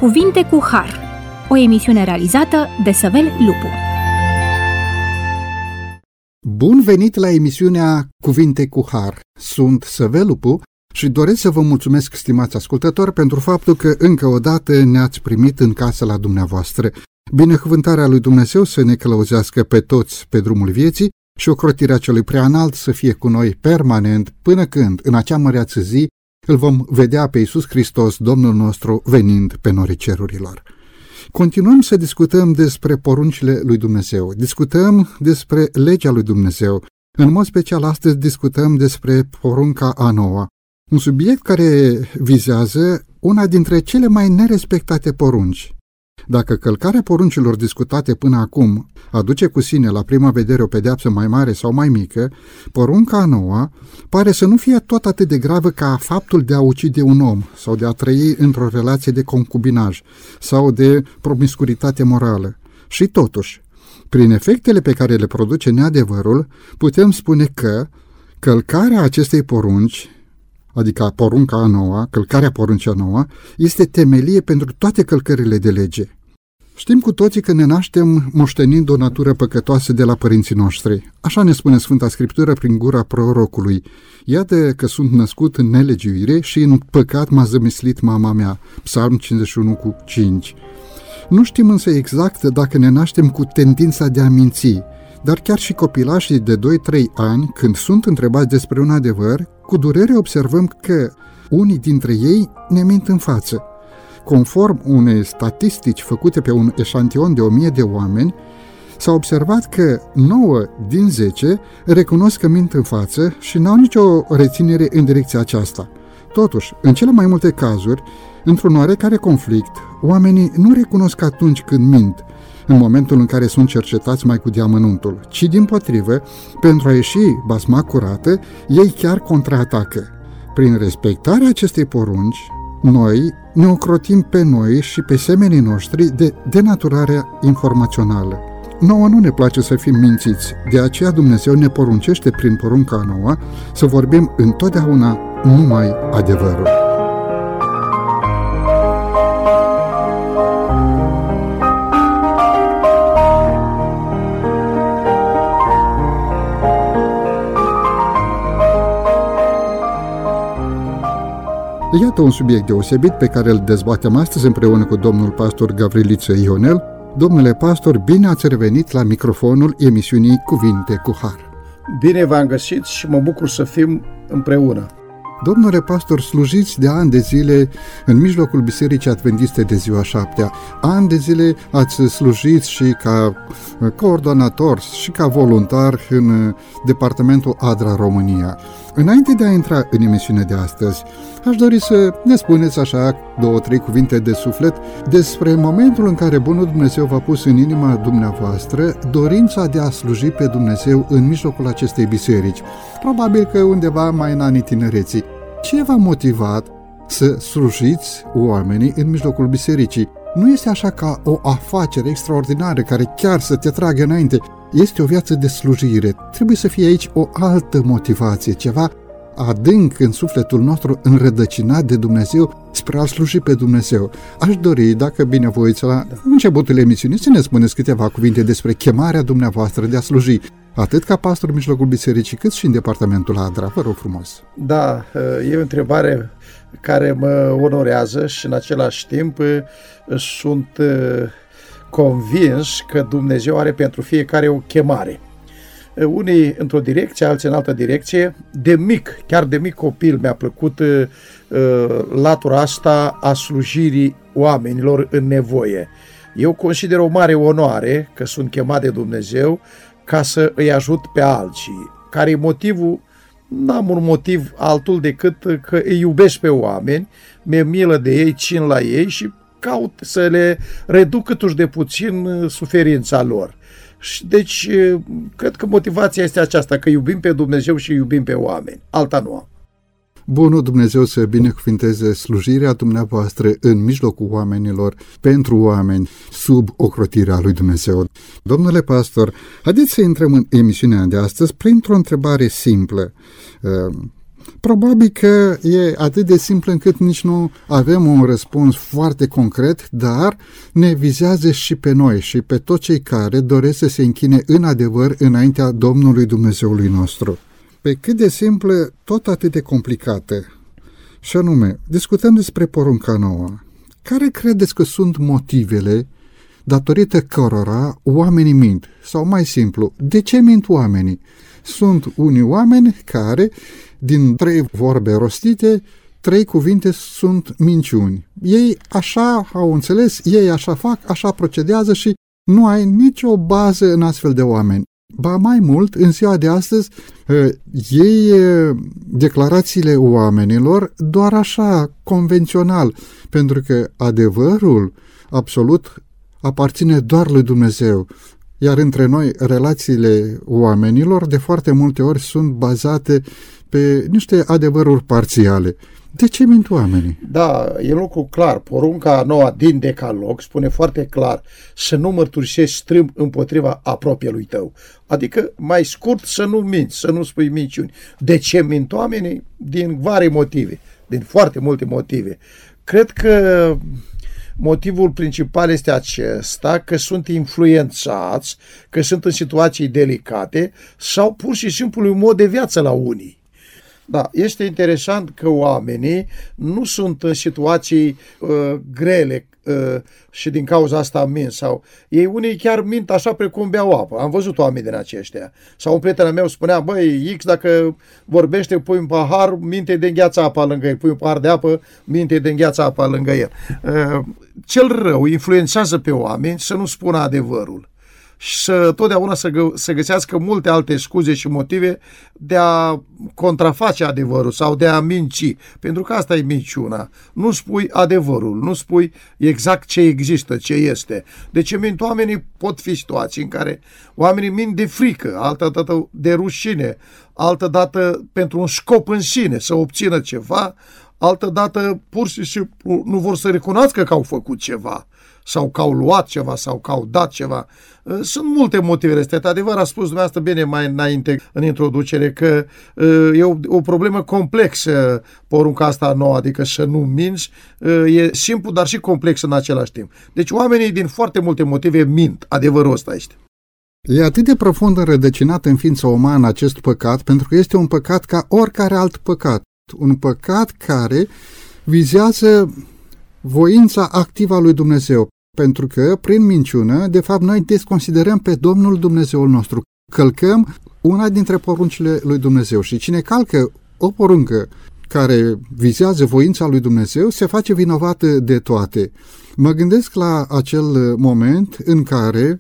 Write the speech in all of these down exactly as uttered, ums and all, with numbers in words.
Cuvinte cu Har, o emisiune realizată de Săvel Lupu. Bun venit la emisiunea Cuvinte cu Har. Sunt Săvel Lupu și doresc să vă mulțumesc, stimați ascultători, pentru faptul că încă o dată ne-ați primit în casă la dumneavoastră. Binecuvântarea lui Dumnezeu să ne călăuzească pe toți pe drumul vieții și ocrotirea celui preanalt să fie cu noi permanent, până când, în acea măreață zi, îl vom vedea pe Iisus Hristos, Domnul nostru, venind pe norii cerurilor. Continuăm să discutăm despre poruncile lui Dumnezeu, discutăm despre legea lui Dumnezeu. În mod special, astăzi discutăm despre porunca a noua, un subiect care vizează una dintre cele mai nerespectate porunci. Dacă călcarea poruncilor discutate până acum aduce cu sine la prima vedere o pedeapsă mai mare sau mai mică, porunca a noua pare să nu fie tot atât de gravă ca faptul de a ucide un om sau de a trăi într-o relație de concubinaj sau de promiscuitate morală. Și totuși, prin efectele pe care le produce neadevărul, putem spune că călcarea acestei porunci, adică porunca a noua, călcarea poruncii a noua, este temelie pentru toate călcările de lege. Știm cu toții că ne naștem moștenind o natură păcătoasă de la părinții noștri. Așa ne spune Sfânta Scriptură prin gura prorocului. Iată că sunt născut în nelegiuire și în păcat m-a zămislit mama mea. Psalm cincizeci și unu cu cinci. Nu știm însă exact dacă ne naștem cu tendința de a minți, dar chiar și copilașii de doi trei ani, când sunt întrebați despre un adevăr, cu durere observăm că unii dintre ei ne mint în față. Conform unei statistici făcute pe un eșantion de o mie de oameni, s-a observat că nouă din zece recunosc că mint în față și n-au nicio reținere în direcția aceasta. Totuși, în cele mai multe cazuri, într-un oarecare conflict, oamenii nu recunosc atunci când mint, în momentul în care sunt cercetați mai cu deamănuntul, ci dimpotrivă, pentru a ieși basma curată, ei chiar contraatacă. Prin respectarea acestei porunci, noi ne ocrotim pe noi și pe semenii noștri de denaturarea informațională. Nouă nu ne place să fim mințiți, de aceea Dumnezeu ne poruncește prin porunca nouă să vorbim întotdeauna numai adevărul. Iată un subiect deosebit pe care îl dezbatem astăzi împreună cu domnul pastor Gavriliță Ionel. Domnule pastor, bine ați revenit la microfonul emisiunii Cuvinte cu Har. Bine v-am găsit și mă bucur să fim împreună. Domnule pastor, slujiți de ani de zile în mijlocul Bisericii Adventiste de ziua șaptea. Ani de zile ați slujit și ca coordonator și ca voluntar în departamentul Adra România. Înainte de a intra în emisiunea de astăzi, aș dori să ne spuneți așa două, trei cuvinte de suflet despre momentul în care Bunul Dumnezeu v-a pus în inima dumneavoastră dorința de a sluji pe Dumnezeu în mijlocul acestei biserici. Probabil că undeva mai în anii tinereții. Ce v-a motivat să slujiți oamenii în mijlocul bisericii? Nu este așa ca o afacere extraordinară care chiar să te tragă înainte. Este o viață de slujire. Trebuie să fie aici o altă motivație, ceva adânc în sufletul nostru, înrădăcinat de Dumnezeu, spre a sluji pe Dumnezeu. Aș dori, dacă binevoiți, la începutul emisiunii, să ne spuneți câteva cuvinte despre chemarea dumneavoastră de a sluji, atât ca pastor în mijlocul bisericii, cât și în departamentul Adra. Vă rog frumos. Da, e o întrebare care mă onorează și în același timp sunt convins că Dumnezeu are pentru fiecare o chemare. Unii într-o direcție, alții în altă direcție. De mic, chiar de mic copil mi-a plăcut uh, latura asta a slujirii oamenilor în nevoie. Eu consider o mare onoare că sunt chemat de Dumnezeu ca să îi ajut pe alții. Care e motivul? N-am un motiv altul decât că îi iubesc pe oameni, mi-e milă de ei, țin la ei și caut să le reduc câtuși de puțin suferința lor. Deci, cred că motivația este aceasta, că iubim pe Dumnezeu și iubim pe oameni. Alta nu am. Bunul Dumnezeu să binecuvinteze slujirea dumneavoastră în mijlocul oamenilor, pentru oameni, sub ocrotirea lui Dumnezeu. Domnule pastor, haideți să intrăm în emisiunea de astăzi printr-o întrebare simplă. Probabil că e atât de simplu încât nici nu avem un răspuns foarte concret, dar ne vizează și pe noi și pe toți cei care doresc să se închine în adevăr înaintea Domnului Dumnezeului nostru. Pe cât de simplă, tot atât de complicată. Și anume, discutăm despre porunca nouă. Care credeți că sunt motivele datorită cărora oamenii mint? Sau mai simplu, de ce mint oamenii? Sunt unii oameni care, din trei vorbe rostite, trei cuvinte sunt minciuni. Ei așa au înțeles, ei așa fac, așa procedează și nu ai nicio bază în astfel de oameni. Ba mai mult, în ziua de astăzi, ei declarațiile oamenilor doar așa, convențional, pentru că adevărul absolut aparține doar lui Dumnezeu. Iar între noi, relațiile oamenilor de foarte multe ori sunt bazate pe niște adevăruri parțiale. De ce mint oamenii? Da, e lucru clar. Porunca noua din Decalog spune foarte clar să nu mărturisești strâmb împotriva apropielui tău. Adică, mai scurt, să nu minți, să nu spui minciuni. De ce mint oamenii? Din vari motive, din foarte multe motive. Cred că motivul principal este acesta, că sunt influențați, că sunt în situații delicate sau pur și simplu un mod de viață la unii. Da, este interesant că oamenii nu sunt în situații uh, grele uh, și din cauza asta mint sau ei unii chiar mint așa precum beau apă. Am văzut oameni din aceștia. Sau un prieten al meu spunea, băi, X dacă vorbește, pui un pahar, minte de îngheață apa lângă el. Pui un pahar de apă, minte de îngheață apa lângă el. Uh, cel rău influențează pe oameni să nu spună adevărul. Și să totdeauna să, gă, să găsească multe alte scuze și motive de a contraface adevărul sau de a minci. Pentru că asta e minciuna. Nu spui adevărul, nu spui exact ce există, ce este. De ce mint oamenii? Pot fi situații în care oamenii mint de frică, altă dată de rușine, altă dată pentru un scop în sine, să obțină ceva, altă dată pur și simplu nu vor să recunoască că au făcut ceva sau că au luat ceva, sau că au dat ceva. Sunt multe motive. Este adevăr, a spus dumneavoastră bine mai înainte în introducere că e o, o problemă complexă porunca asta nouă, adică să nu minți. E simplu, dar și complex în același timp. Deci oamenii din foarte multe motive mint. Adevărul ăsta este. E atât de profund înrădăcinat în ființa umană acest păcat, pentru că este un păcat ca oricare alt păcat. Un păcat care vizează voința activă a lui Dumnezeu, pentru că, prin minciună, de fapt, noi desconsiderăm pe Domnul Dumnezeul nostru. Călcăm una dintre poruncile lui Dumnezeu și cine calcă o poruncă care vizează voința lui Dumnezeu, se face vinovat de toate. Mă gândesc la acel moment în care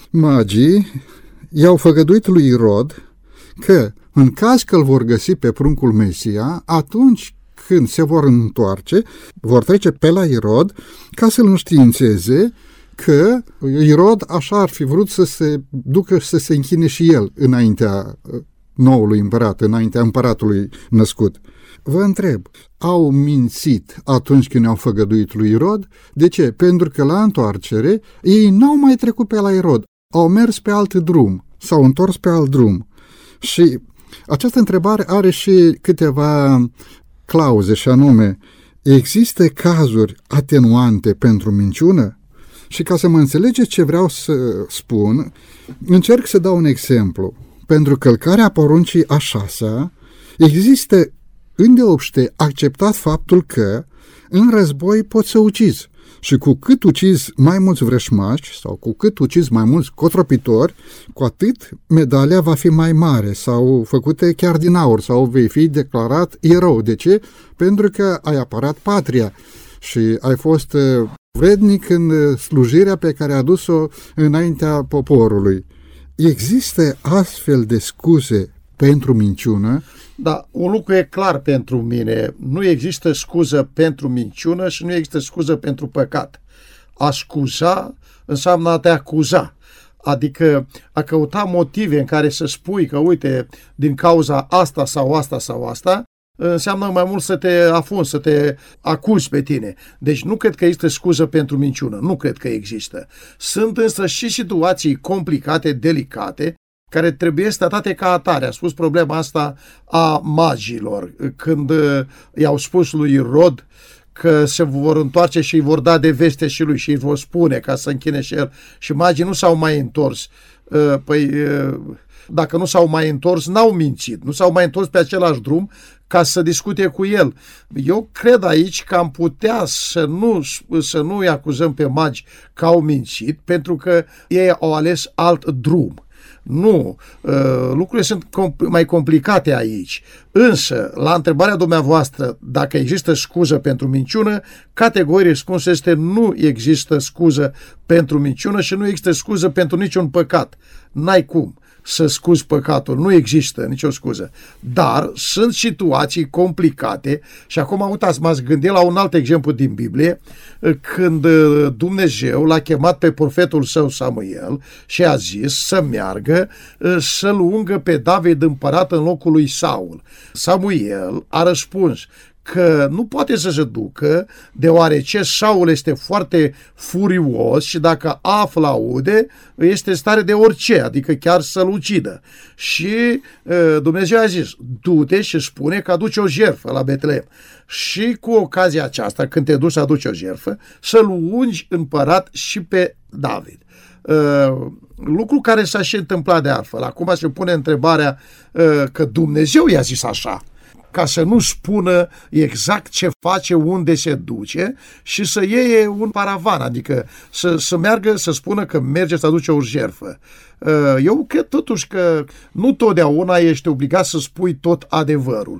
magii i-au făgăduit lui Irod că, în caz că îl vor găsi pe pruncul Mesia, atunci când se vor întoarce, vor trece pe la Irod ca să-l înștiințeze că Irod așa ar fi vrut să se ducă și să se închine și el înaintea noului împărat, înaintea împăratului născut. Vă întreb, au mințit atunci când ne-au făgăduit lui Irod? De ce? Pentru că la întoarcere ei n-au mai trecut pe la Irod, au mers pe alt drum, s-au întors pe alt drum. Și această întrebare are și câteva clauze, și anume, există cazuri atenuante pentru minciună? Și ca să mă înțelegeți ce vreau să spun, încerc să dau un exemplu. Pentru călcarea poruncii a șasea, există îndeopște acceptat faptul că în război poți să ucizi. Și cu cât ucizi mai mulți vrășmași sau cu cât ucizi mai mulți cotropitori, cu atât medalia va fi mai mare sau făcute chiar din aur sau vei fi declarat erou. De ce? Pentru că ai apărat patria și ai fost vrednic în slujirea pe care a dus-o înaintea poporului. Există astfel de scuze pentru minciună? Da, un lucru e clar pentru mine. Nu există scuză pentru minciună și nu există scuză pentru păcat. A scuza înseamnă a te acuza. Adică a căuta motive în care să spui că, uite, din cauza asta sau asta sau asta, înseamnă mai mult să te afunzi, să te acuzi pe tine. Deci nu cred că există scuză pentru minciună. Nu cred că există. Sunt însă și situații complicate, delicate, care trebuie tratate ca atare. A spus problema asta a magilor, când i-au spus lui Irod că se vor întoarce și îi vor da de veste și lui și îi vor spune ca să închine și el. Și magii nu s-au mai întors. Păi, dacă nu s-au mai întors, n-au mințit. Nu s-au mai întors pe același drum ca să discute cu el. Eu cred aici că am putea să nu, să nu îi acuzăm pe magi că au mințit, pentru că ei au ales alt drum. Nu, lucrurile sunt mai complicate aici. Însă, la întrebarea dumneavoastră, dacă există scuză pentru minciună, categoric răspunsul este nu există scuză pentru minciună și nu există scuză pentru niciun păcat. N-ai cum să scuzi păcatul, nu există nicio scuză. Dar sunt situații complicate și acum, uitați, m-ați gândit la un alt exemplu din Biblie, când Dumnezeu l-a chemat pe profetul său Samuel și a zis să meargă să-l ungă pe David împărat în locul lui Saul. Samuel a răspuns că nu poate să se ducă, deoarece Saul este foarte furios și dacă află, aude, este în stare de orice, adică chiar să-l ucidă. Și uh, Dumnezeu a zis, du-te și spune că aduce o jertfă la Betlehem. Și cu ocazia aceasta, când te duci să aduci o jertfă, să-l ungi împărat și pe David. Uh, lucru care s-a și întâmplat de altfel. Acum se pune întrebarea uh, că Dumnezeu i-a zis așa, ca să nu spună exact ce face, unde se duce și să iei un paravan, adică să, să meargă, să spună că merge să aduce o jertfă. Eu cred totuși că nu totdeauna ești obligat să spui tot adevărul.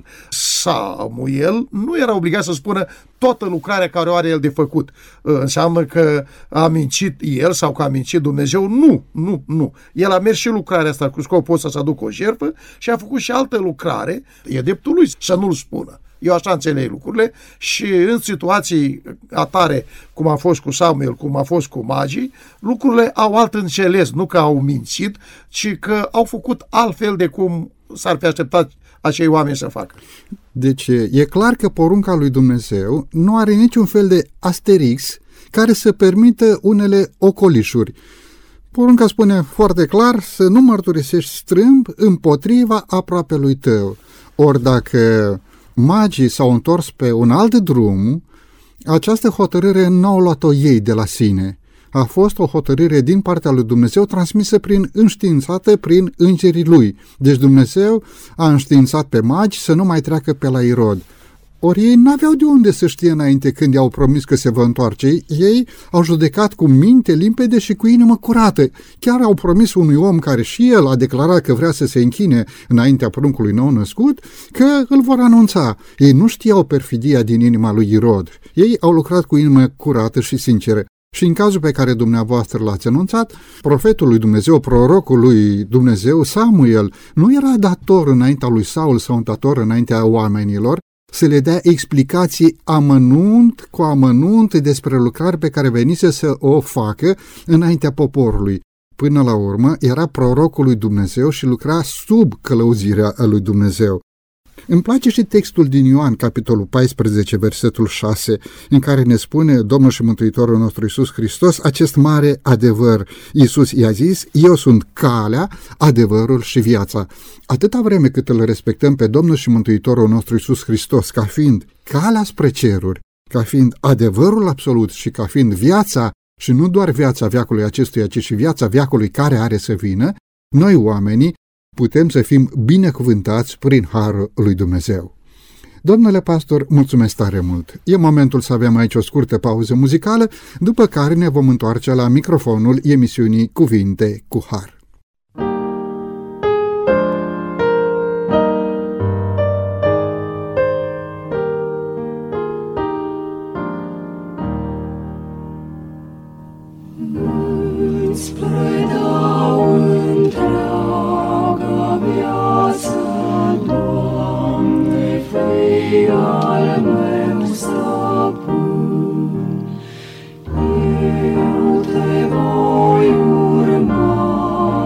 Samuel nu era obligat să spună toată lucrarea care o are el de făcut. Înseamnă că a mințit el sau că a mințit Dumnezeu? Nu, nu, nu. El a mers și lucrarea asta cu scopul să aducă o jertfă și a făcut și altă lucrare. E dreptul lui să nu-l spună. Eu așa înțeleg lucrurile și în situații atare, cum a fost cu Samuel, cum a fost cu magii, lucrurile au alt înțeles, nu că au mințit, ci că au făcut altfel de cum s-ar fi așteptat acei oameni să facă. Deci e clar că porunca lui Dumnezeu nu are niciun fel de asterix care să permită unele ocolișuri. Porunca spune foarte clar să nu mărturisești strâmb împotriva aproapelui tău. Ori dacă magii s-au întors pe un alt drum, această hotărâre nu au luat-o ei de la sine. A fost o hotărâre din partea lui Dumnezeu transmisă prin înștiințată prin îngerii lui. Deci Dumnezeu a înștiințat pe magi să nu mai treacă pe la Irod. Ori ei n-aveau de unde să știe înainte când i-au promis că se va întoarce. Ei au judecat cu minte limpede și cu inimă curată. Chiar au promis unui om care și el a declarat că vrea să se închine înaintea pruncului nou născut, că îl vor anunța. Ei nu știau perfidia din inima lui Irod. Ei au lucrat cu inimă curată și sinceră. Și în cazul pe care dumneavoastră l-ați anunțat, profetul lui Dumnezeu, prorocul lui Dumnezeu, Samuel, nu era dator înaintea lui Saul sau dator înaintea oamenilor să le dea explicații amănunt cu amănunt despre lucrarea pe care venise să o facă înaintea poporului. Până la urmă, era prorocul lui Dumnezeu și lucra sub călăuzirea lui Dumnezeu. Îmi place și textul din Ioan, capitolul paisprezece, versetul șase, în care ne spune Domnul și Mântuitorul nostru Iisus Hristos acest mare adevăr. Iisus i-a zis, eu sunt calea, adevărul și viața. Atâta vreme cât îl respectăm pe Domnul și Mântuitorul nostru Iisus Hristos ca fiind calea spre ceruri, ca fiind adevărul absolut și ca fiind viața, și nu doar viața veacului acestuia, ci și viața veacului care are să vină, noi oamenii putem să fim binecuvântați prin harul lui Dumnezeu. Domnule pastor, mulțumesc tare mult. E momentul să avem aici o scurtă pauză muzicală, după care ne vom întoarce la microfonul emisiunii Cuvinte cu Har. Eu te voi urma.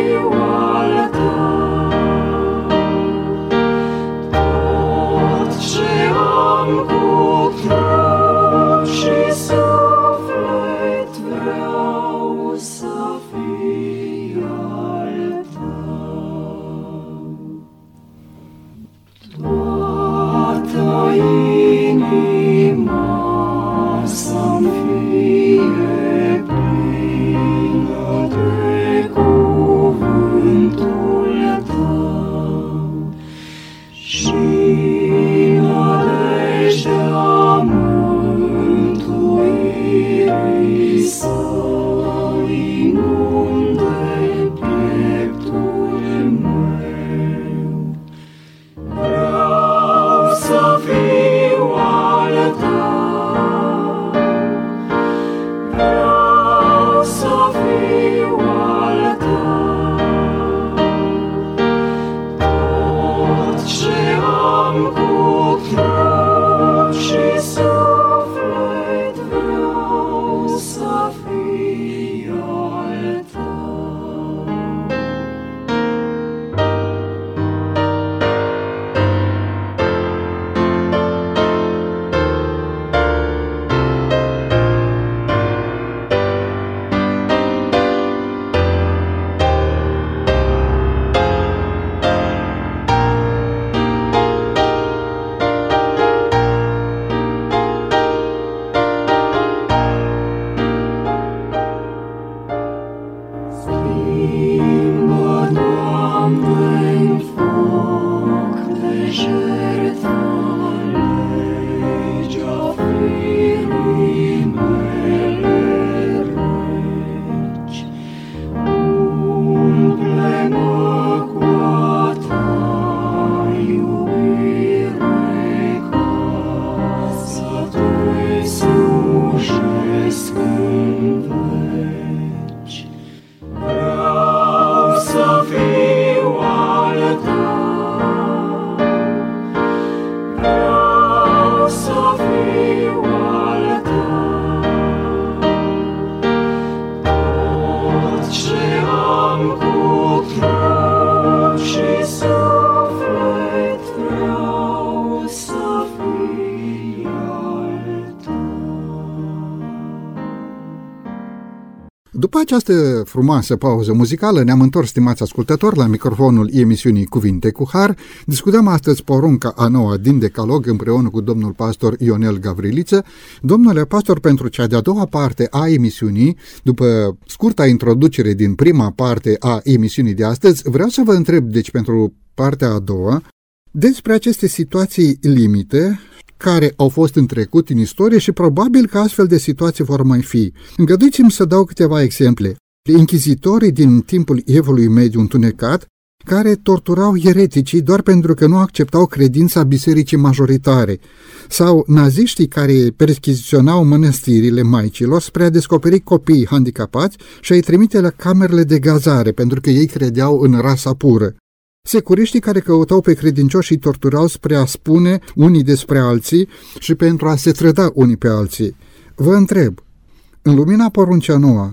După această frumoasă pauză muzicală, ne-am întors, stimați ascultători, la microfonul emisiunii Cuvinte cu Har. Discutăm astăzi porunca a noua din Decalog împreună cu domnul pastor Ionel Gavriliță. Domnule pastor, pentru cea de-a doua parte a emisiunii, după scurta introducere din prima parte a emisiunii de astăzi, vreau să vă întreb, deci pentru partea a doua, despre aceste situații limite care au fost în trecut în istorie și probabil că astfel de situații vor mai fi. Îngăduiți-mi să dau câteva exemple. Inchizitorii din timpul Evului Mediu întunecat, care torturau ereticii doar pentru că nu acceptau credința bisericii majoritare, sau naziștii care percheziționau mănăstirile maicilor spre a descoperi copiii handicapați și a-i trimite la camerele de gazare pentru că ei credeau în rasa pură. Securiștii care căutau pe credincioși și torturau spre a spune unii despre alții și pentru a se trăda unii pe alții. Vă întreb, în lumina poruncea nouă,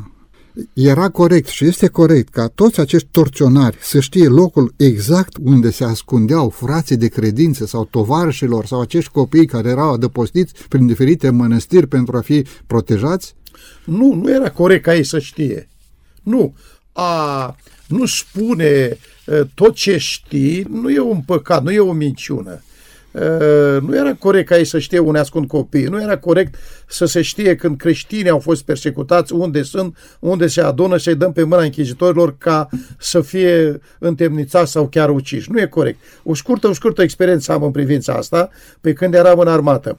era corect și este corect ca toți acești torționari să știe locul exact unde se ascundeau frații de credință sau tovarășilor sau acești copii care erau adăpostiți prin diferite mănăstiri pentru a fi protejați? Nu, nu era corect ca ei să știe. Nu. A nu spune tot ce știi nu e un păcat, nu e o minciună. Nu era corect ca ei să știe unde ascund copiii, nu era corect să se știe când creștinii au fost persecutați, unde sunt, unde se adună, să-i dăm pe mâna închizitorilor ca să fie întemnițați sau chiar uciși. Nu e corect. O scurtă, o scurtă experiență am în privința asta, pe când eram în armată.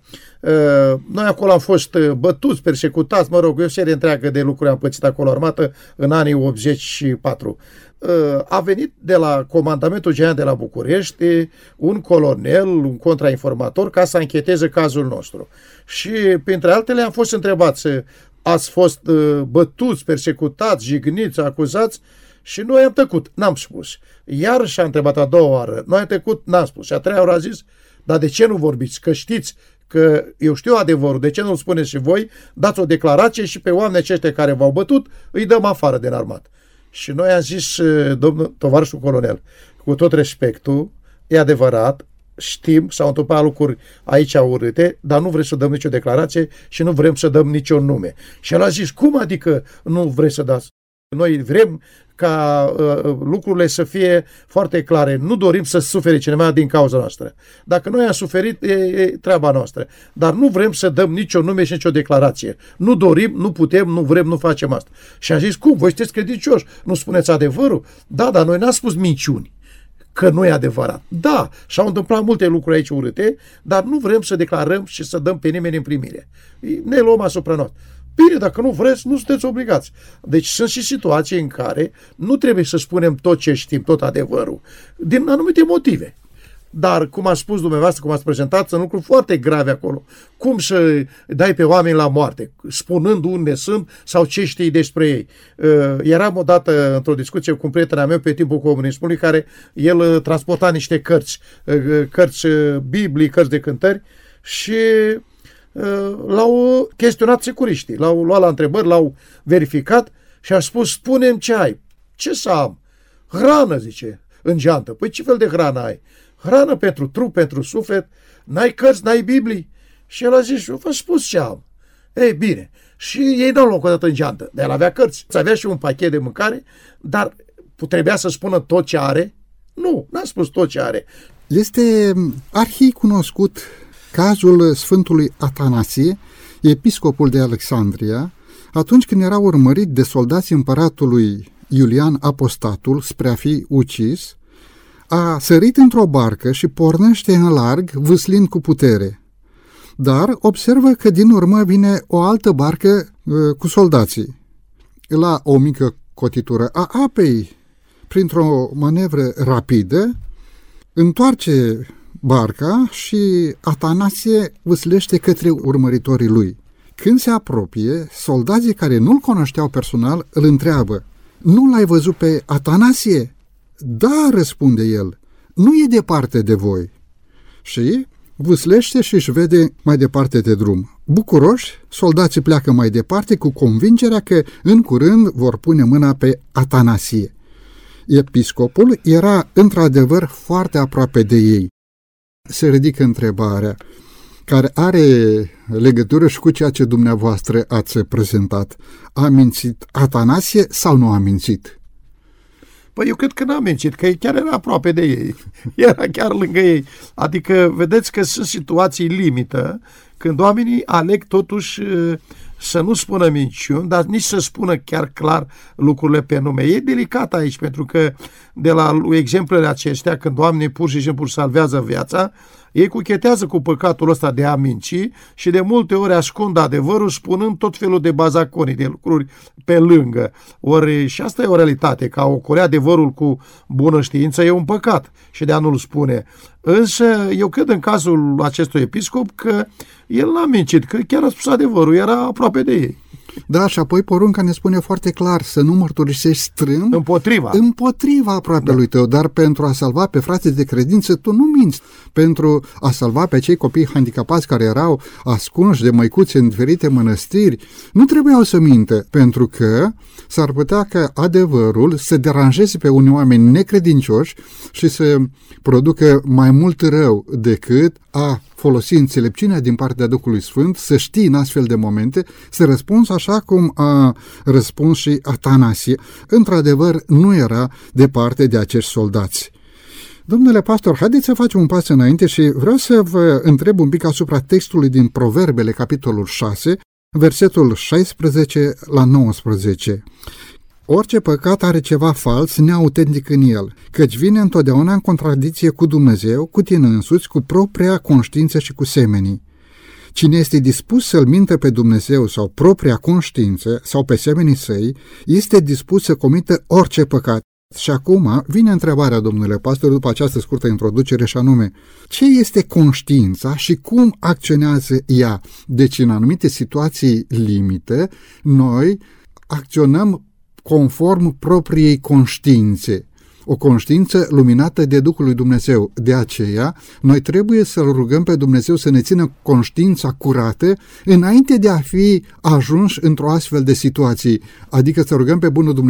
Noi acolo am fost bătuți, persecutați, mă rog, o serie întreagă de lucruri am pățit acolo în armată în anii optzeci și patru. A venit de la Comandamentul General de la București un colonel, un contrainformator, ca să ancheteze cazul nostru. Și, printre altele, am fost întrebați, ați fost bătuți, persecutați, jigniți, acuzați? Și noi am tăcut, n-am spus. Iar și-a întrebat a doua oară, noi am tăcut, n-am spus. Și a treia oară a zis, dar de ce nu vorbiți? Că știți că eu știu adevărul, de ce nu-l spuneți și voi? Dați o declarație și pe oamenii aceștia care v-au bătut îi dăm afară din armată. Și noi am zis, domnul tovarășul colonel, cu tot respectul, e adevărat, știm, s-au întâmplat lucruri aici urâte, dar nu vrem să dăm nicio declarație și nu vrem să dăm niciun nume. Și el a zis, cum adică nu vreți să dați? Noi vrem ca uh, lucrurile să fie foarte clare. Nu dorim să sufere cineva din cauza noastră. Dacă noi am suferit, e, e treaba noastră. Dar nu vrem să dăm nicio nume și nicio declarație. Nu dorim, nu putem, nu vrem, nu facem asta. Și am zis, cum? Voi sunteți credincioși? Nu spuneți adevărul? Da, dar noi n-am spus minciuni. Că nu e adevărat. Da, și-au întâmplat multe lucruri aici urâte, dar nu vrem să declarăm și să dăm pe nimeni în primire. Ne luăm asupra noastră. Bine, dacă nu vreți, nu sunteți obligați. Deci sunt și situații în care nu trebuie să spunem tot ce știm, tot adevărul, din anumite motive. Dar, cum a spus dumneavoastră, cum ați prezentat, sunt lucruri foarte grave acolo. Cum să dai pe oameni la moarte, spunând unde sunt sau ce știi despre ei. Eram odată într-o discuție cu un prieten al meu pe timpul comunismului, care el transporta niște cărți, cărți Biblii, cărți de cântări și l-au chestionat securiștii, l-au luat la întrebări, l-au verificat și a spus, spune-mi ce ai. Ce să am? Hrană, zice, în geantă. Păi ce fel de hrană ai? Hrană pentru trup, pentru suflet, n-ai cărți, n-ai Biblii? Și el a zis, eu v-am spus ce am. Ei, bine. Și ei n-au luat o dată în geantă, dar el avea cărți. Avea și un pachet de mâncare, dar trebuia să spună tot ce are? Nu, n-a spus tot ce are. Este arhi cunoscut cazul Sfântului Atanasie, episcopul de Alexandria, atunci când era urmărit de soldații împăratului Iulian Apostatul spre a fi ucis, a sărit într-o barcă și pornește în larg, vâslind cu putere. Dar observă că din urmă vine o altă barcă uh, cu soldații. La o mică cotitură a apei, printr-o manevră rapidă, întoarce barca și Atanasie vâslește către urmăritorii lui. Când se apropie, soldații care nu-l cunoșteau personal îl întreabă, nu l-ai văzut pe Atanasie? Da, răspunde el, nu e departe de voi. Și vâslește și își vede mai departe de drum. Bucuroși, soldații pleacă mai departe cu convingerea că în curând vor pune mâna pe Atanasie. Episcopul era într-adevăr foarte aproape de ei. Se ridică întrebarea care are legătură și cu ceea ce dumneavoastră ați prezentat. A mințit Atanasie sau nu a mințit? Păi eu cred că n-a mințit, că chiar era aproape de ei. Era chiar lângă ei. Adică vedeți că sunt situații limită când oamenii aleg totuși să nu spună minciuni, dar nici să spună chiar clar lucrurile pe nume. E delicat aici, pentru că de la exemplele acestea, când oamenii pur și simplu salvează viața, ei cuchetează cu păcatul ăsta de a minți și de multe ori ascund adevărul spunând tot felul de bazaconii, de lucruri pe lângă. Ori și asta e o realitate, că a ocoli adevărul cu bună știință e un păcat și de a nu-l spune. Însă eu cred în cazul acestui episcop că el n-a mințit, că chiar a spus adevărul, era aproape de ei. Da, și apoi porunca ne spune foarte clar să nu mărturisești strâmb împotriva, împotriva aproapelui da. tău, dar pentru a salva pe frații de credință tu nu minți, pentru a salva pe cei copii handicapați care erau ascunși de măicuțe în diferite mănăstiri, nu trebuiau să mintă, pentru că s-ar putea ca adevărul să deranjeze pe unii oameni necredincioși și să producă mai mult rău decât a folosi înțelepciunea din partea Duhului Sfânt, să știi în astfel de momente, să răspunzi așa cum a răspuns și Atanasie. Într-adevăr, nu era departe de acești soldați. Domnule pastor, haideți să facem un pas înainte și vreau să vă întreb un pic asupra textului din Proverbele, capitolul șase, versetul șaisprezece la nouăsprezece. Orice păcat are ceva fals, neautentic în el, căci vine întotdeauna în contradicție cu Dumnezeu, cu tine însuți, cu propria conștiință și cu semenii. Cine este dispus să-L mintă pe Dumnezeu sau propria conștiință sau pe semenii săi, este dispus să comită orice păcat. Și acum vine întrebarea, domnule pastor, după această scurtă introducere, și anume, ce este conștiința și cum acționează ea? Deci, în anumite situații limite, noi acționăm conform propriei conștiințe, o conștiință luminată de Duhul lui Dumnezeu. De aceea, noi trebuie să-L rugăm pe Dumnezeu să ne țină conștiința curată înainte de a fi ajunși într-o astfel de situații, adică să rugăm pe Bunul Dumnezeu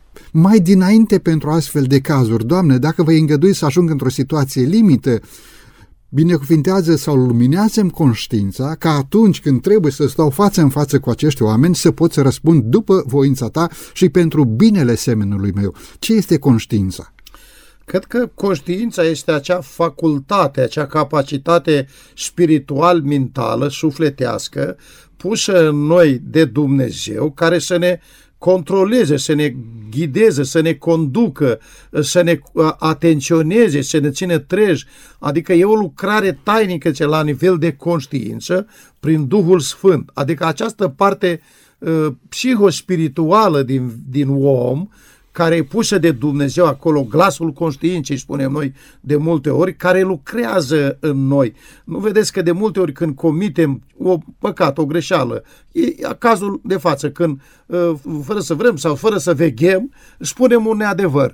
mai dinainte pentru astfel de cazuri. Doamne, dacă vă îngădui să ajung într-o situație limită, binecuvintează sau luminează-mi conștiința ca atunci când trebuie să stau față în față cu acești oameni să pot să răspund după voința ta și pentru binele semenului meu. Ce este conștiința? Cred că conștiința este acea facultate, acea capacitate spiritual-mentală, sufletească, pusă în noi de Dumnezeu, care să ne controleze, să ne ghideze, să ne conducă, să ne atenționeze, să ne țină treji. Adică e o lucrare tainică ce la nivel de conștiință prin Duhul Sfânt. Adică această parte uh, psihospirituală din, din om, care e pusă de Dumnezeu acolo, glasul conștiinței, spunem noi de multe ori, care lucrează în noi. Nu vedeți că de multe ori când comitem o păcat, o greșeală, e cazul de față, când fără să vrem sau fără să veghem, spunem un neadevăr.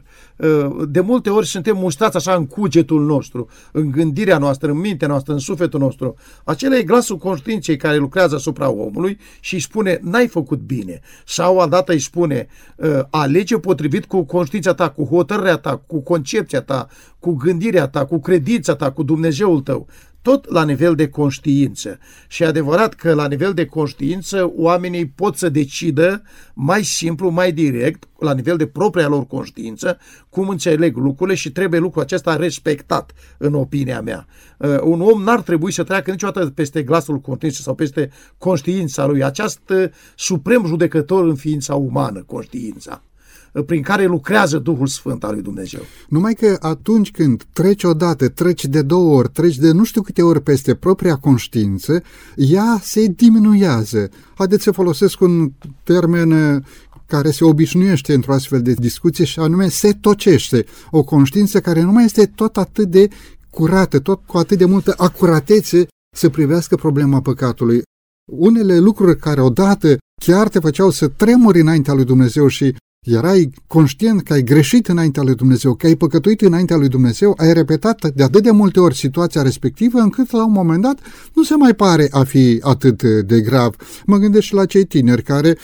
De multe ori suntem muștați așa în cugetul nostru, în gândirea noastră, în mintea noastră, în sufletul nostru. Acela e glasul conștiinței care lucrează asupra omului și îi spune, n-ai făcut bine. Sau odată îi spune, alege potrivit cu conștiința ta, cu hotărârea ta, cu concepția ta, cu gândirea ta, cu credința ta, cu Dumnezeul tău. Tot la nivel de conștiință. Și e adevărat că la nivel de conștiință oamenii pot să decidă mai simplu, mai direct, la nivel de propria lor conștiință, cum înțeleg lucrurile și trebuie lucrul acesta respectat, în opinia mea. Uh, un om n-ar trebui să treacă niciodată peste glasul conștiinței sau peste conștiința lui, acest uh, suprem judecător în ființa umană, conștiința, prin care lucrează Duhul Sfânt al lui Dumnezeu. Numai că atunci când treci odată, treci de două ori, treci de nu știu câte ori peste propria conștiință, ea se diminuează. Haideți să folosesc un termen care se obișnuiește într-o astfel de discuție și anume se tocește. O conștiință care nu mai este tot atât de curată, tot cu atât de multă acuratețe să privească problema păcatului. Unele lucruri care odată chiar te făceau să tremuri înaintea lui Dumnezeu și erai conștient că ai greșit înaintea lui Dumnezeu, că ai păcătuit înaintea lui Dumnezeu, ai repetat de atât de multe ori situația respectivă, încât la un moment dat nu se mai pare a fi atât de grav. Mă gândesc și la cei tineri care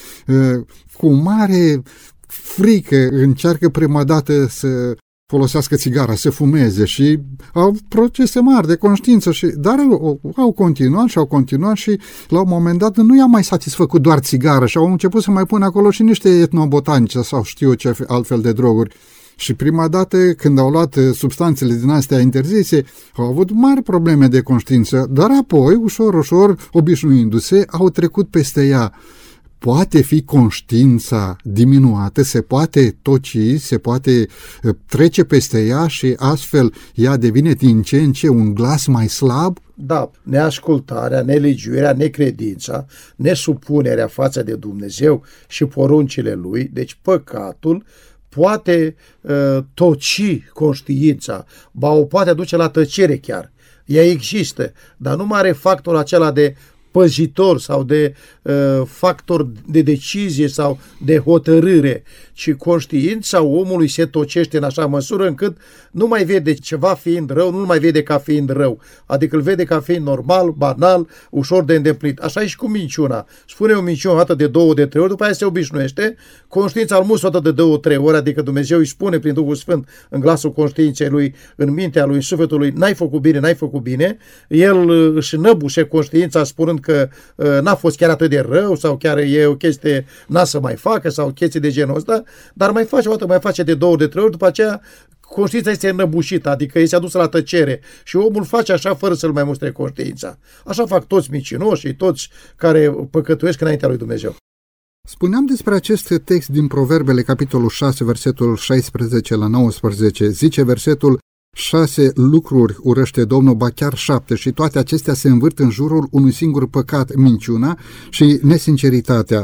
cu mare frică încearcă prima dată să folosească țigara, să fumeze și au procese mari de conștiință, și, dar au, au continuat și au continuat și la un moment dat nu i-a mai satisfăcut doar țigara și au început să mai pună acolo și niște etnobotanice sau știu ce altfel de droguri. Și prima dată când au luat substanțele din astea interzise, au avut mari probleme de conștiință, dar apoi, ușor, ușor, obișnuindu-se, au trecut peste ea. Poate fi conștiința diminuată, se poate toci, se poate trece peste ea și astfel ea devine din ce în ce un glas mai slab? Da, neascultarea, nelegiuirea, necredința, nesupunerea față de Dumnezeu și poruncile Lui, deci păcatul, poate uh, toci conștiința, ba o poate aduce la tăcere chiar. Ea există, dar nu mai are factorul acela de păzitor sau de uh, factor de decizie sau de hotărâre, ci conștiința omului se tocește în așa măsură încât nu mai vede ceva fiind rău, nu mai vede ca fiind rău, adică îl vede ca fiind normal, banal, ușor de îndeplinit. Așa e și cu minciuna. Spune o minciună o dată de două, de trei ori, după aia se obișnuiește, conștiința îl musă o dată de două, trei ori, adică Dumnezeu îi spune prin Duhul Sfânt în glasul conștiinței lui, în mintea lui, în sufletul lui, n-ai făcut bine, n-ai făcut bine, el își năbușe conștiința spunând că uh, n-a fost chiar atât de rău sau chiar e o chestie, n-a să mai facă sau chestii de genul ăsta, dar mai face o dată, mai face de două, de trei ori, după aceea conștiința este înăbușită, adică este adusă la tăcere și omul face așa fără să-l mai mustre conștiința. Așa fac toți mincinoși, toți care păcătuiesc înaintea lui Dumnezeu. Spuneam despre acest text din Proverbele, capitolul șase, versetul șaisprezece la nouăsprezece. Zice versetul: șase lucruri urăște Domnul, ba chiar șapte, și toate acestea se învârt în jurul unui singur păcat, minciuna și nesinceritatea.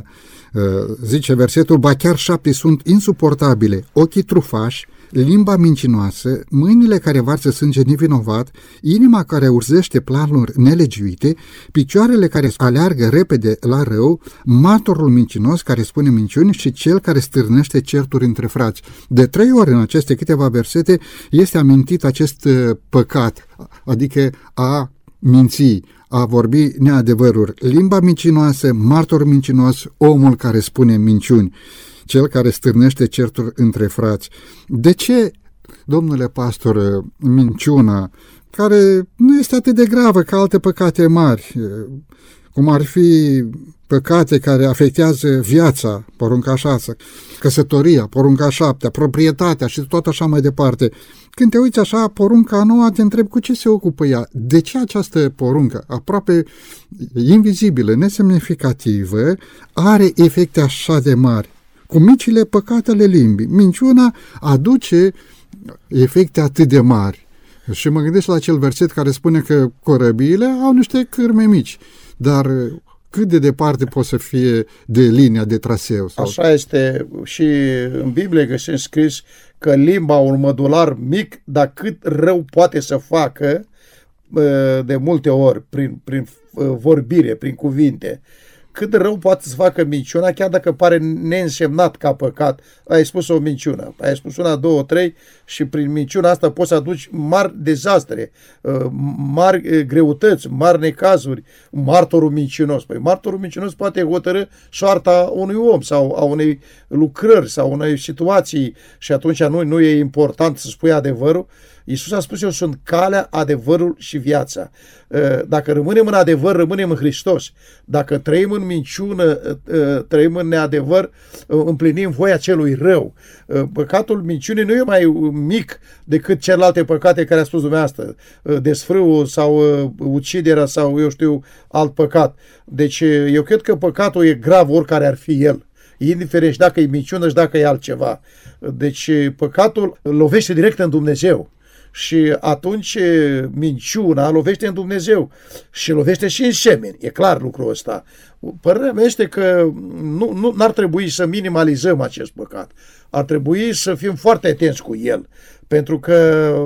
Zice versetul: ba chiar șapte sunt insuportabile, ochii trufași, limba mincinoasă, mâinile care varsă sânge nevinovat, inima care urzește planuri nelegiuite, picioarele care aleargă repede la rău, martorul mincinos care spune minciuni și cel care stârnește certuri între frați. De trei ori în aceste câteva versete este amintit acest păcat, adică a minții, a vorbi neadevăruri, limba mincinoasă, martor mincinos, omul care spune minciuni. cel care stârnește certuri între frați. De ce, domnule pastor, minciuna, care nu este atât de gravă ca alte păcate mari, cum ar fi păcate care afectează viața, porunca șase, căsătoria, porunca șaptea, proprietatea și tot așa mai departe. Când te uiți așa, porunca nouă, te întrebi cu ce se ocupă ea. De ce această poruncă, aproape invizibilă, nesemnificativă, are efecte așa de mari? Cu micile păcatele limbii. Minciuna aduce efecte atât de mari. Și mă gândesc la acel verset care spune că corăbiile au niște cârme mici, dar cât de departe poate să fie de linia de traseu? Sau... Așa este și în Biblie găsim scris că limba un mădular mic, dar cât rău poate să facă de multe ori prin, prin vorbire, prin cuvinte. Cât de rău poate să facă minciuna, chiar dacă pare neînsemnat ca păcat. Ai spus o minciună, ai spus una, două, trei și prin minciuna asta poți să aduci mari dezastre, mari greutăți, mari necazuri, martorul mincinos. Păi martorul mincinos poate hotărâ soarta unui om sau a unei lucrări sau unei situații și atunci nu, nu e important să spui adevărul. Iisus a spus, eu sunt calea, adevărul și viața. Dacă rămânem în adevăr, rămânem în Hristos. Dacă trăim în minciună, trăim în neadevăr, împlinim voia celui rău. Păcatul minciunii nu e mai mic decât celelalte păcate care a spus dumneavoastră, desfrâul sau uciderea sau eu știu alt păcat. Deci eu cred că păcatul e grav oricare ar fi el, indiferent și dacă e minciună și dacă e altceva. Deci păcatul lovește direct în Dumnezeu. Și atunci minciuna lovește în Dumnezeu și lovește și în semeni. E clar lucrul ăsta. Părerea mea este că nu, nu n-ar trebui să minimalizăm acest păcat. Ar trebui să fim foarte atenți cu el. Pentru că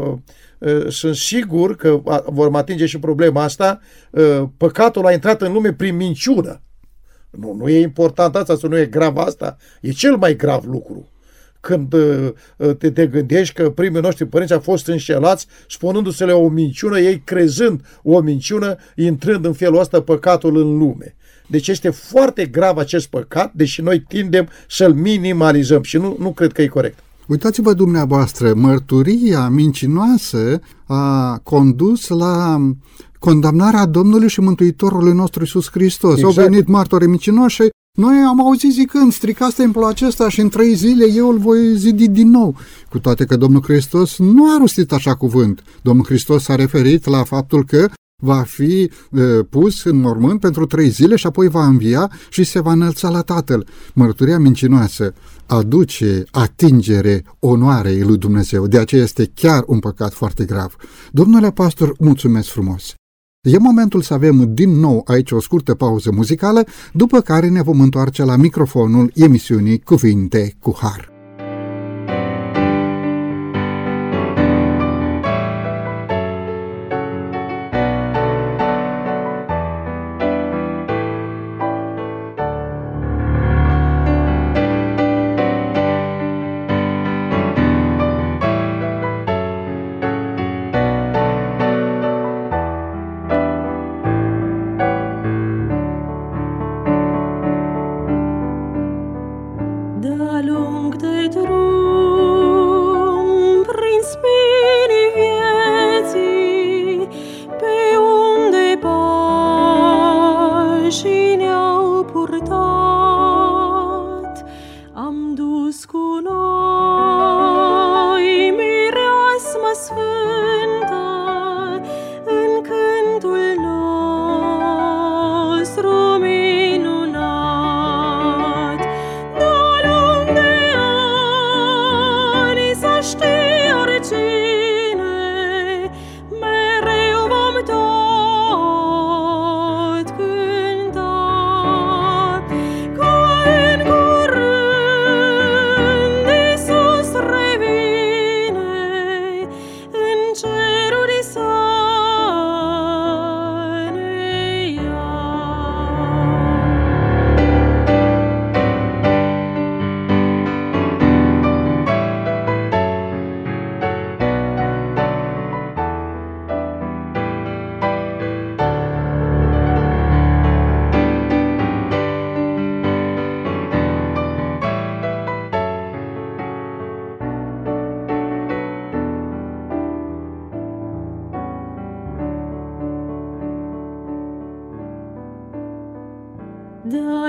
uh, sunt sigur că vom atinge și problema asta. Uh, păcatul a intrat în lume prin minciună. Nu, nu e important asta, să nu e grav asta. E cel mai grav lucru. Când te, te gândești că primii noștri părinți au fost înșelați, spunându-se-le o minciună, ei crezând o minciună, intrând în felul ăsta păcatul în lume. Deci este foarte grav acest păcat, deși noi tindem să-l minimalizăm și nu, nu cred că e corect. Uitați-vă dumneavoastră, mărturia mincinoasă a condus la condamnarea Domnului și Mântuitorului nostru Iisus Hristos. Exact. Au venit martori mincinoși și noi am auzit zicând, stricați templul acesta și în trei zile eu îl voi zidi din nou. Cu toate că Domnul Hristos nu a rostit așa cuvânt. Domnul Hristos s-a referit la faptul că va fi uh, pus în mormânt pentru trei zile și apoi va învia și se va înălța la Tatăl. Mărturia mincinoasă aduce atingere onoarei lui Dumnezeu. De aceea este chiar un păcat foarte grav. Domnule pastor, mulțumesc frumos! E momentul să avem din nou aici o scurtă pauză muzicală, după care ne vom întoarce la microfonul emisiunii Cuvinte cu Har. De-a lung de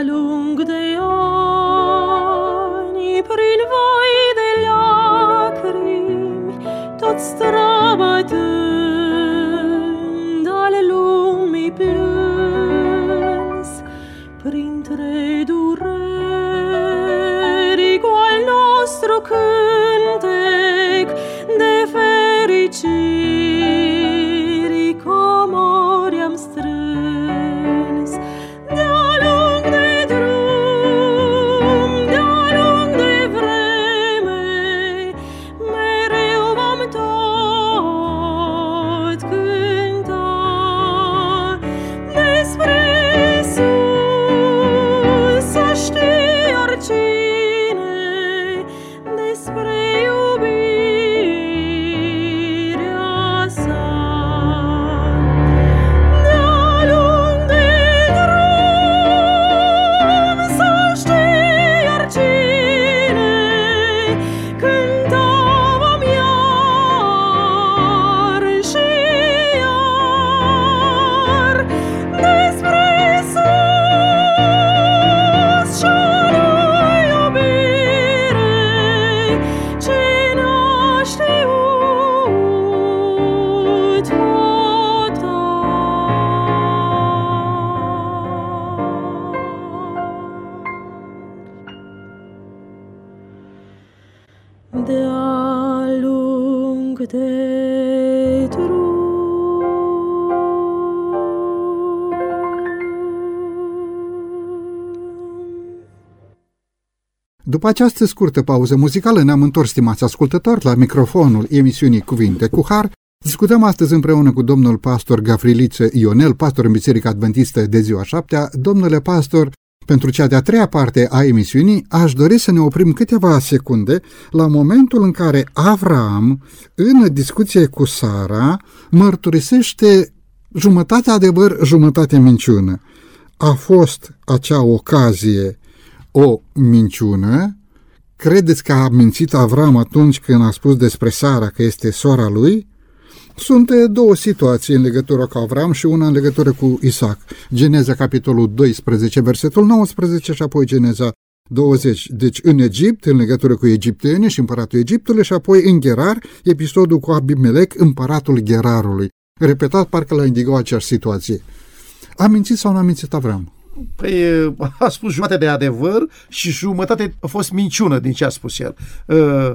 De-a lung de ani, prin voi de lacrimi, tot străbătând ale lumii plâns, printre dureri cu al nostru cântec de fericiri comori am strâns. De-a lung de drum, de-a lung de vreme, mereu v-am tot cânta despre Iisus, să știe oricine despre iubirea sa. De-a lung de drum, să știe oricine, cântavam iar și iar despre Iisus și-a lui iubire, ce n-a știut odată. De-a lung de drum. După această scurtă pauză muzicală ne-am întors, stimați ascultători, la microfonul emisiunii Cuvinte cu Har. Discutăm astăzi împreună cu domnul pastor Gavriliță Ionel, pastor în Biserica Adventistă de Ziua Șaptea. Domnule pastor, pentru cea de-a treia parte a emisiunii, aș dori să ne oprim câteva secunde la momentul în care Avram, în discuție cu Sara, mărturisește jumătate adevăr, jumătate minciună. A fost acea ocazie o minciună? Credeți că a mințit Avram atunci când a spus despre Sara că este sora lui? Sunt două situații în legătură cu Avram și una în legătură cu Isaac. Geneza capitolul doisprezece, versetul nouăsprezece și apoi Geneza douăzeci. Deci în Egipt, în legătură cu egiptenii și împăratul Egiptului, și apoi în Gerar, episodul cu Abimelec, împăratul Gerarului. Repetat, parcă la indigo aceeași situație. A mințit sau nu a mințit Avram? Păi a spus jumătate de adevăr și jumătate a fost minciună din ce a spus el. Uh,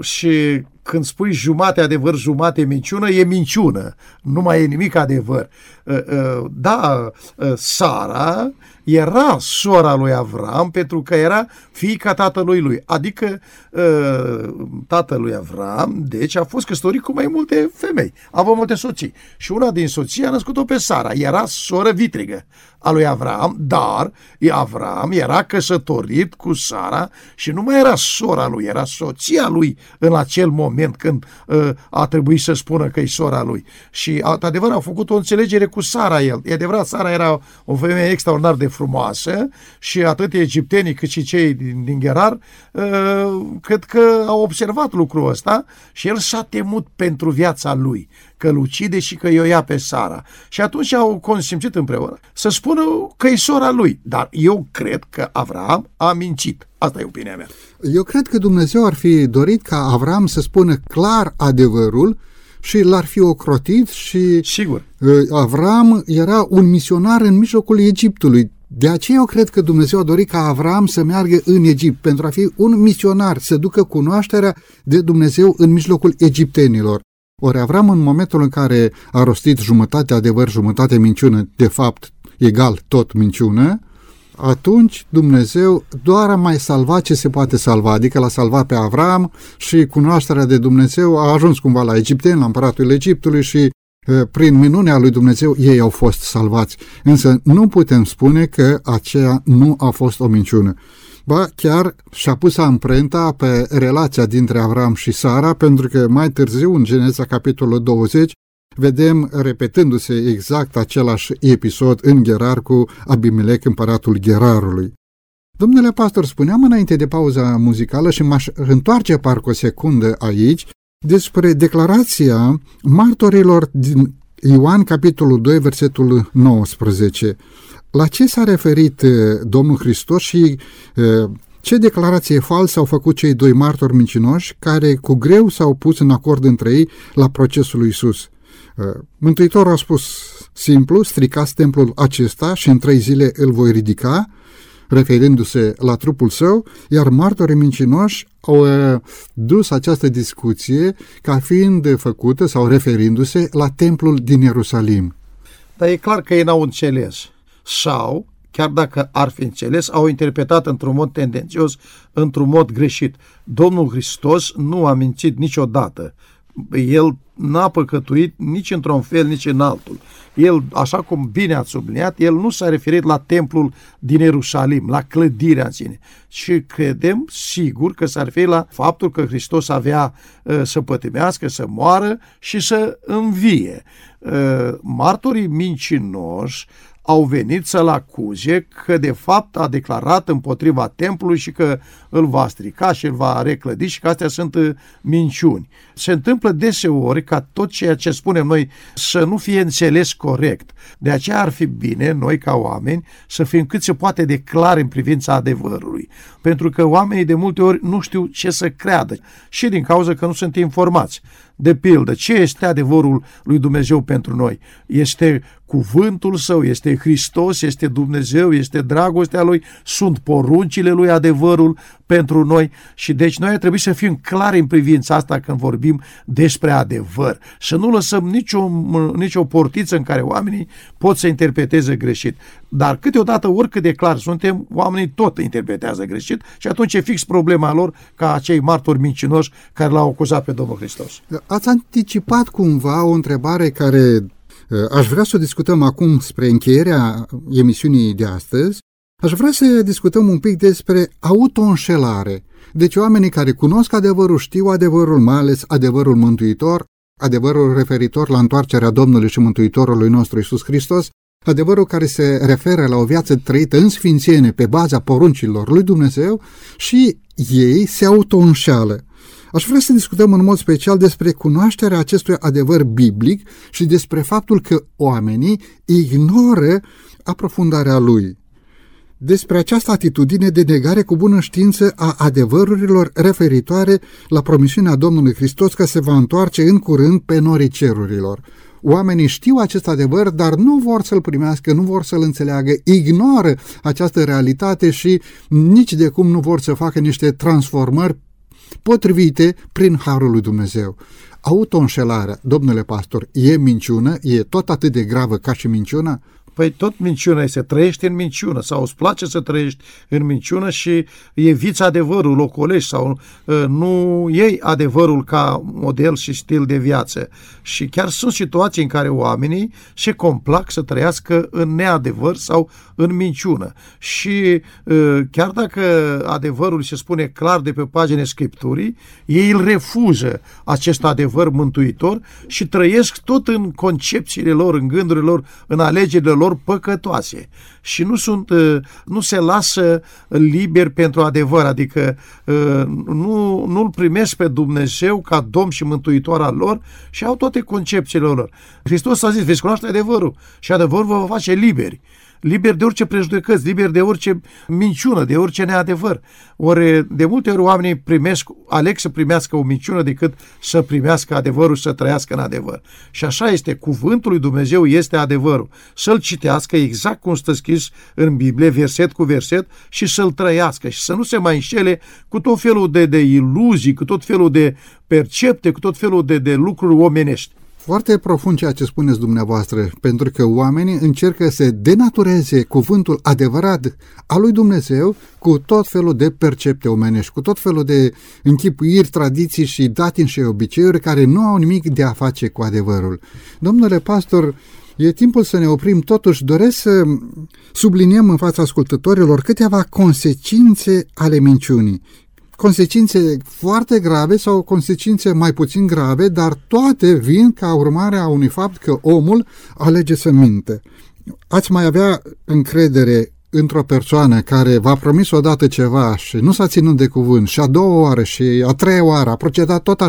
și când spui jumate adevăr, jumate minciună, e minciună. Nu mai e nimic adevăr. Uh, uh, da, uh, Sara era sora lui Avram pentru că era fiica tatălui lui. Adică uh, tatălui Avram, deci a fost căsătorit cu mai multe femei. A avut multe soții. Și una din soții a născut-o pe Sara. Era soră vitrigă a lui Avram, dar Avram era căsătorit cu Sara și nu mai era sora lui, era soția lui în acel moment când uh, a trebuit să spună că e sora lui. Și adevărat a făcut o înțelegere cu Sara el. E adevărat, Sara era o femeie extraordinar de frumoasă și atât egiptenii cât și cei din, din Gerar uh, cred că au observat lucrul ăsta și el s-a temut pentru viața lui, că îl ucide și că i-o ia pe Sara. Și atunci au consimțit împreună să spună că e sora lui. Dar eu cred că Avram a mincit. Asta e opinia mea. Eu cred că Dumnezeu ar fi dorit ca Avram să spună clar adevărul și l-ar fi ocrotit și... Sigur. Avram era un misionar în mijlocul Egiptului. De aceea eu cred că Dumnezeu a dorit ca Avram să meargă în Egipt pentru a fi un misionar, să ducă cunoașterea de Dumnezeu în mijlocul egiptenilor. Ori Avram, în momentul în care a rostit jumătate adevăr, jumătate minciună, de fapt egal tot minciună, atunci Dumnezeu doar a mai salvat ce se poate salva, adică l-a salvat pe Avram și cunoașterea de Dumnezeu a ajuns cumva la egipteni, la împăratul Egiptului și prin minunea lui Dumnezeu ei au fost salvați. Însă nu putem spune că aceea nu a fost o minciună. Ba, chiar și-a pus amprenta pe relația dintre Avram și Sara, pentru că mai târziu, în Geneza capitolul douăzeci, vedem repetându-se exact același episod în Gerar cu Abimelec, împăratul Gerarului. Domnule pastor, spuneam înainte de pauza muzicală și m-aș întoarce parcă o secundă aici despre declarația martorilor din Ioan, capitolul doi, versetul nouăsprezece. La ce s-a referit Domnul Hristos și ce declarație falsă au făcut cei doi martori mincinoși care cu greu s-au pus în acord între ei la procesul lui Iisus? Mântuitorul a spus simplu: stricați templul acesta și în trei zile îl voi ridica, referindu-se la trupul său, iar martorii mincinoși au dus această discuție ca fiind făcută sau referindu-se la templul din Ierusalim. Dar e clar că ei n-au înțeles. Sau, chiar dacă ar fi înțeles, au interpretat într-un mod tendențios, într-un mod greșit. Domnul Hristos nu a mințit niciodată. El n-a păcătuit nici într-un fel, nici în altul. El, așa cum bine ați subliniat, el nu s-a referit la templul din Ierusalim, la clădirea în sine. Și credem, sigur, că s-a referit la faptul că Hristos avea uh, să pătimească, să moară și să învie. Uh, martorii mincinoși au venit să-l acuze că de fapt a declarat împotriva templului și că îl va strica și îl va reclădi și că astea sunt minciuni. Se întâmplă deseori ca tot ceea ce spunem noi să nu fie înțeles corect. De aceea ar fi bine noi ca oameni să fim cât se poate de clari în privința adevărului. Pentru că oamenii de multe ori nu știu ce să creadă și din cauza că nu sunt informați. De pildă, ce este adevărul lui Dumnezeu pentru noi? Este cuvântul Său, este Hristos, este Dumnezeu, este dragostea Lui, sunt poruncile Lui adevărul pentru noi și deci noi trebuie să fim clari în privința asta când vorbim despre adevăr. Să nu lăsăm nicio, nicio portiță în care oamenii pot să interpreteze greșit. Dar câteodată, oricât de clar suntem, oamenii tot interpretează greșit și atunci e fix problema lor ca acei martori mincinoși care l-au acuzat pe Domnul Hristos. Ați anticipat cumva o întrebare care aș vrea să o discutăm acum spre încheierea emisiunii de astăzi. Aș vrea să discutăm un pic despre autoînșelare. Deci oamenii care cunosc adevărul, știu adevărul, mai ales adevărul mântuitor, adevărul referitor la întoarcerea Domnului și Mântuitorului nostru Iisus Hristos, adevărul care se referă la o viață trăită în sfințenie pe baza poruncilor lui Dumnezeu și ei se autoînșeală. Aș vrea să discutăm în mod special despre cunoașterea acestui adevăr biblic și despre faptul că oamenii ignoră aprofundarea lui. Despre această atitudine de negare cu bună știință a adevărurilor referitoare la promisiunea Domnului Hristos că se va întoarce în curând pe norii cerurilor. Oamenii știu acest adevăr, dar nu vor să-l primească, nu vor să-l înțeleagă, ignoră această realitate și nici de cum nu vor să facă niște transformări potrivite prin harul lui Dumnezeu. Autoînșelarea, domnule pastor, e minciună? E tot atât de gravă ca și minciuna? Păi tot minciuna este, trăiești în minciună sau îți place să trăiești în minciună și eviți adevărul, ocolești sau uh, nu iei adevărul ca model și stil de viață. Și chiar sunt situații în care oamenii se complac să trăiască în neadevăr sau în minciună. Și uh, chiar dacă adevărul se spune clar de pe paginile Scripturii, ei îl refuză acest adevăr mântuitor și trăiesc tot în concepțiile lor, în gândurile lor, în alegerile lor păcătoase și nu sunt, nu se lasă liberi pentru adevăr, adică nu, nu-L primesc pe Dumnezeu ca Domn și Mântuitor al lor și au toate concepțiile lor. Hristos a zis, veți cunoaște adevărul și adevărul vă va face liberi. Liberi de orice prejudecăți, liberi de orice minciună, de orice neadevăr. Ori de multe ori oamenii primesc, aleg să primească o minciună decât să primească adevărul și să trăiască în adevăr. Și așa este, cuvântul lui Dumnezeu este adevărul. Să-l citească exact cum stă scris în Biblie, verset cu verset, și să-l trăiască și să nu se mai înșele cu tot felul de, de iluzii, cu tot felul de percepte, cu tot felul de, de lucruri omenești. Foarte profund ceea ce spuneți dumneavoastră, pentru că oamenii încercă să denatureze cuvântul adevărat al lui Dumnezeu cu tot felul de percepte omenești, cu tot felul de închipuiri, tradiții și datini și obiceiuri care nu au nimic de a face cu adevărul. Domnule pastor, e timpul să ne oprim, totuși doresc să subliniem în fața ascultătorilor câteva consecințe ale minciunii. Consecințe foarte grave sau consecințe mai puțin grave, dar toate vin ca urmare a unui fapt că omul alege să minte. Ați mai avea încredere într-o persoană care v-a promis odată ceva și nu s-a ținut de cuvânt și a doua oară și a treia oară a procedat tot așa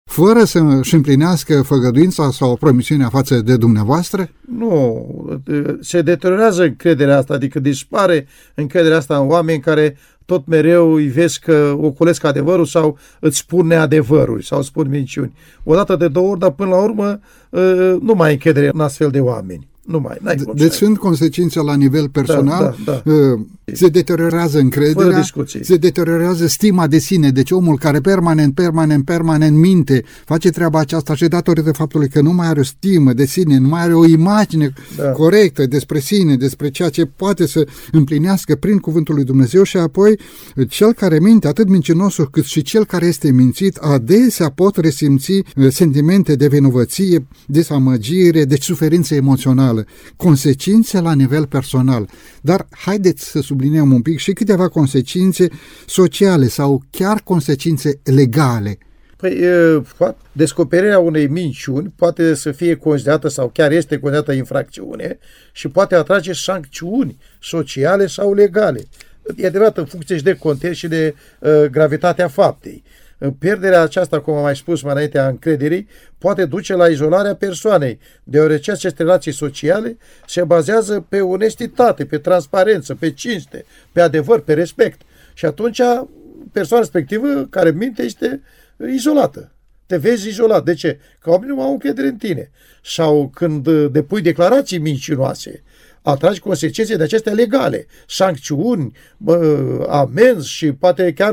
fără să își împlinească făgăduința sau promisiunea față de dumneavoastră? Nu, se deteriorează încrederea asta, adică dispare încrederea asta în oameni care tot mereu îi vezi că ocolesc adevărul sau îți spun neadevăruri sau spun minciuni. Odată de două ori, dar până la urmă nu mai ai încredere în astfel de oameni. Nu mai, n-ai cum. Deci sunt consecințe la nivel personal, da, da, da. Se deteriorează încrederea, se deteriorează stima de sine. Deci omul care permanent, permanent, permanent minte, face treaba aceasta și datorită faptului că nu mai are o stimă de sine, nu mai are o imagine da. corectă despre sine, despre ceea ce poate să împlinească prin cuvântul lui Dumnezeu, și apoi cel care minte, atât mincinosul cât și cel care este mințit, adesea pot resimți sentimente de vinovăție, dezamăgire, deci suferință emoțională, consecințe la nivel personal. Dar haideți să subliniem un pic și câteva consecințe sociale sau chiar consecințe legale. Păi, descoperirea unei minciuni poate să fie considerată sau chiar este considerată infracțiune și poate atrage sancțiuni sociale sau legale. E adevărat, în funcție și de context și de uh, gravitatea faptei. Pierderea aceasta, cum am mai spus mai înainte, a încrederii, poate duce la izolarea persoanei, deoarece aceste relații sociale se bazează pe onestitate, pe transparență, pe cinste, pe adevăr, pe respect. Și atunci persoana respectivă care minte este izolată. Te vezi izolat. De ce? Că oamenii nu au încredere în tine. Sau când depui declarații mincinoase, atragi consecințe de acestea legale, sancțiuni, amenzi și poate chiar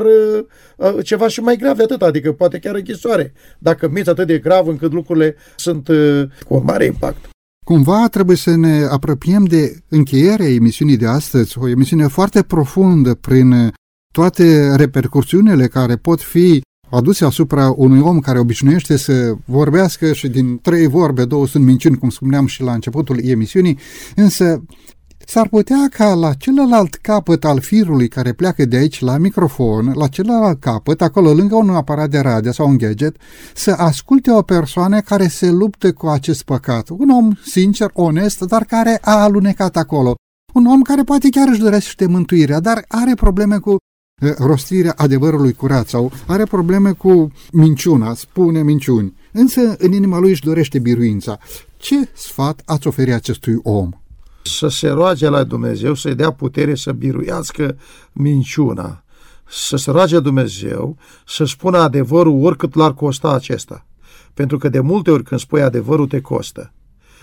ceva și mai grav de atât, adică poate chiar închisoare, dacă minți atât de grav încât lucrurile sunt cu un mare impact. Cumva trebuie să ne apropiem de încheierea emisiunii de astăzi, o emisiune foarte profundă prin toate repercursiunile care pot fi aduse asupra unui om care obișnuiește să vorbească și din trei vorbe, două sunt minciuni, cum spuneam și la începutul emisiunii, însă s-ar putea ca la celălalt capăt al firului care pleacă de aici la microfon, la celălalt capăt, acolo lângă un aparat de radio sau un gadget, să asculte o persoană care se luptă cu acest păcat. Un om sincer, onest, dar care a alunecat acolo. Un om care poate chiar își dorește mântuirea, dar are probleme cu rostirea adevărului curat sau are probleme cu minciuna, spune minciuni, însă în inima lui își dorește biruința. Ce sfat ați oferi acestui om? Să se roage la Dumnezeu să-i dea putere să biruiască minciuna, să se roage Dumnezeu să spună adevărul oricât l-ar costa acesta, pentru că de multe ori când spui adevărul te costă.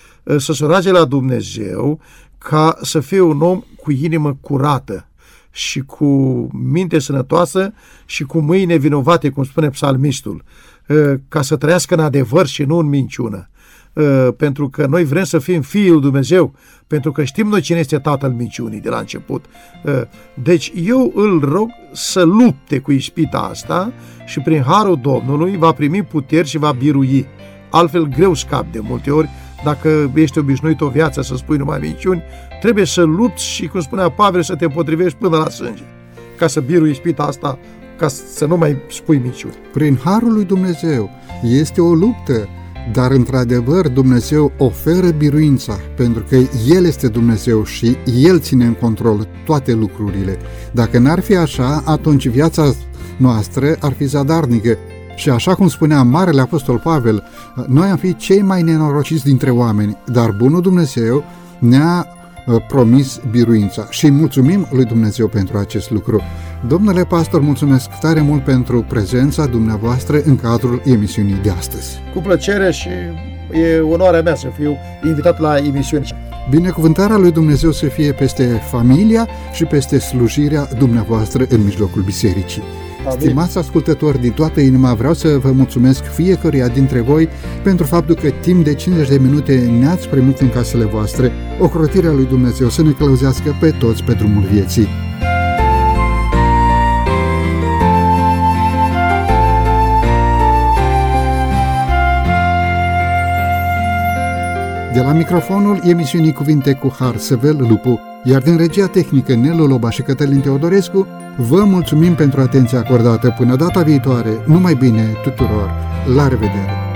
Să se roage la Dumnezeu ca să fie un om cu inimă curată și cu minte sănătoasă și cu mâini nevinovate, cum spune psalmistul, ca să trăiască în adevăr și nu în minciună. Pentru că noi vrem să fim fiii lui Dumnezeu, pentru că știm noi cine este tatăl minciunii de la început. Deci eu îl rog să lupte cu ispita asta și prin harul Domnului va primi puteri și va birui. Altfel greu scapi de multe ori. Dacă ești obișnuit o viață să spui numai minciuni, trebuie să lupți și, cum spunea Pavel, să te potrivești până la sânge, ca să birui ispita asta, ca să nu mai spui minciuni. Prin harul lui Dumnezeu este o luptă, dar într-adevăr Dumnezeu oferă biruința, pentru că El este Dumnezeu și El ține în control toate lucrurile. Dacă n-ar fi așa, atunci viața noastră ar fi zadarnică. Și așa cum spunea Marele Apostol Pavel, noi am fi cei mai nenorociți dintre oameni, dar bunul Dumnezeu ne-a promis biruința și îi mulțumim lui Dumnezeu pentru acest lucru. Domnule pastor, mulțumesc tare mult pentru prezența dumneavoastră în cadrul emisiunii de astăzi. Cu plăcere și e onoarea mea să fiu invitat la emisiune. Binecuvântarea lui Dumnezeu să fie peste familia și peste slujirea dumneavoastră în mijlocul bisericii. Amin. Stimați ascultători, din toată inima vreau să vă mulțumesc fiecăruia dintre voi pentru faptul că timp de cincizeci de minute ne-ați primit în casele voastre. Ocrotirea lui Dumnezeu să ne călăuzească pe toți pe drumul vieții. De la microfonul emisiunii Cuvinte cu Har, Săvel Lupu, iar din regia tehnică Nelu Loba și Cătălin Teodorescu, vă mulțumim pentru atenția acordată. Până data viitoare, numai bine tuturor! La revedere!